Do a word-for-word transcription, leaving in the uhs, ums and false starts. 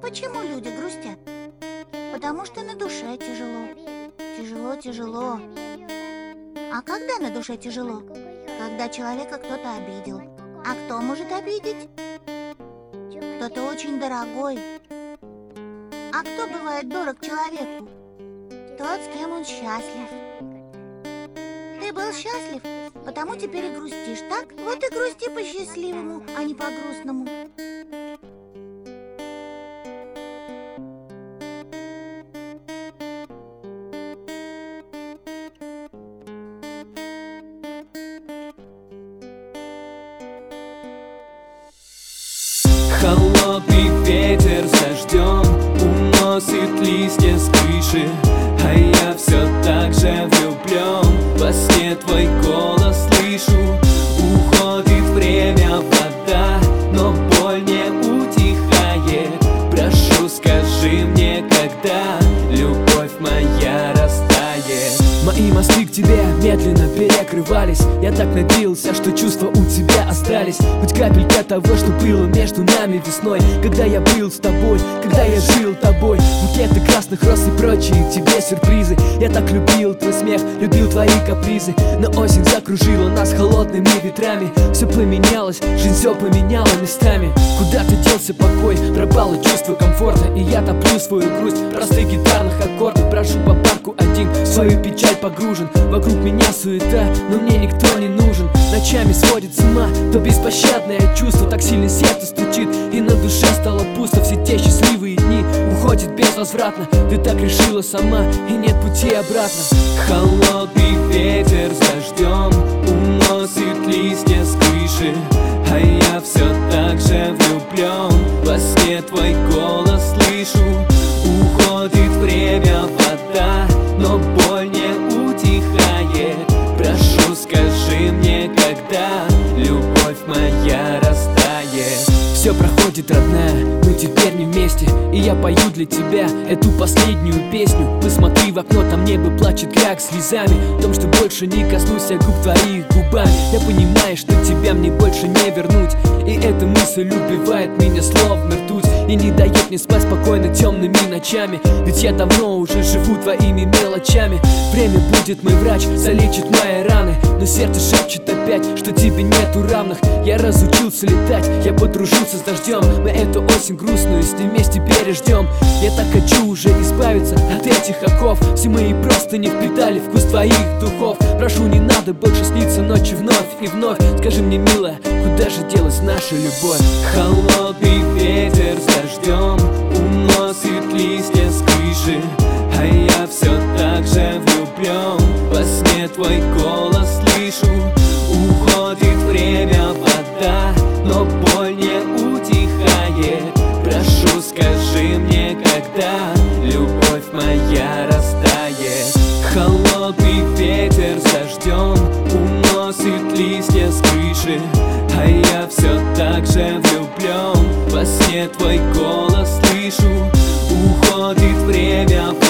Почему люди грустят? Потому что на душе тяжело. Тяжело, тяжело. А когда на душе тяжело? Когда человека кто-то обидел. А кто может обидеть? Кто-то очень дорогой. А кто бывает дорог человеку? Тот, с кем он счастлив. Ты был счастлив, потому теперь и грустишь, так? Вот и грусти по счастливому, а не по грустному. Холодный ветер с дождем уносит листья с крыши, а я все так же влюблен. Во сне твой голос слышу. Уходит время, вода, но боль не утихает. Прошу, скажи мне, когда любовь моя растает. Мои мосты к тебе медленно перекрывались. Я так надеялся, что чувства у тебя остались. Хоть капелька того, что было между нами весной, когда я был с тобой, когда я жил тобой. Букеты красных роз и прочие тебе сюрпризы. Я так любил твой смех, любил твои капризы. Но осень закружила нас холодными ветрами. Все поменялось, жизнь все поменяла местами. Куда-то делся покой, пропало чувство комфорта. И я топлю свою грусть в простых гитарных аккордах. Прошу по парку один, в свою печаль погружен. Вокруг меня суета, но мне никто не нужен. Ночами сводит с ума то беспощадное чувство. Так сильно сердце стучит, и на душе стало пусто. Все те счастливые дни уходят безвозвратно. Ты так решила сама, и нет пути обратно. Холодный ветер с дождем уносит листья с крыши, а я все так же влюблен. Во сне твой голос слышу. Уходит время, вода, но боль не утихает. Прошу, скажи мне, когда любовь моя растает. Все проходит, родная, мы теперь не вместе. И я пою для тебя эту последнюю песню. Посмотри в окно, там небо плачет как слезами. В том, что больше не коснусь я губ твоих губами. Я понимаю, что тебя мне больше не вернуть. И эта мысль убивает меня словно ртуть. И не дает мне спать спокойно темными ночами. Ведь я давно уже живу твоими мелочами. Время будет мой врач, залечит мои раны. Но сердце шепчет опять, что тебе нету равных. Я разучился летать, я подружился с дождем. Мы эту осень грустную с ним вместе переждем. Я так хочу уже избавиться от этих оков. Все мои просто не впитали вкус твоих духов. Прошу, не надо больше сниться ночи вновь и вновь. Скажи мне, милая, куда же делась наша любовь? Холодный ветер с дождем уносит листья с крыши, а я все так же влюблен. Во сне твой голос слышу. Уходит время, вода, но боль не утихает. Прошу, скажи мне, когда любовь моя растает. Холодный ветер с дождем уносит листья с крыши, а я все так же влюблен. Во сне твой голос слышу. Уходит время,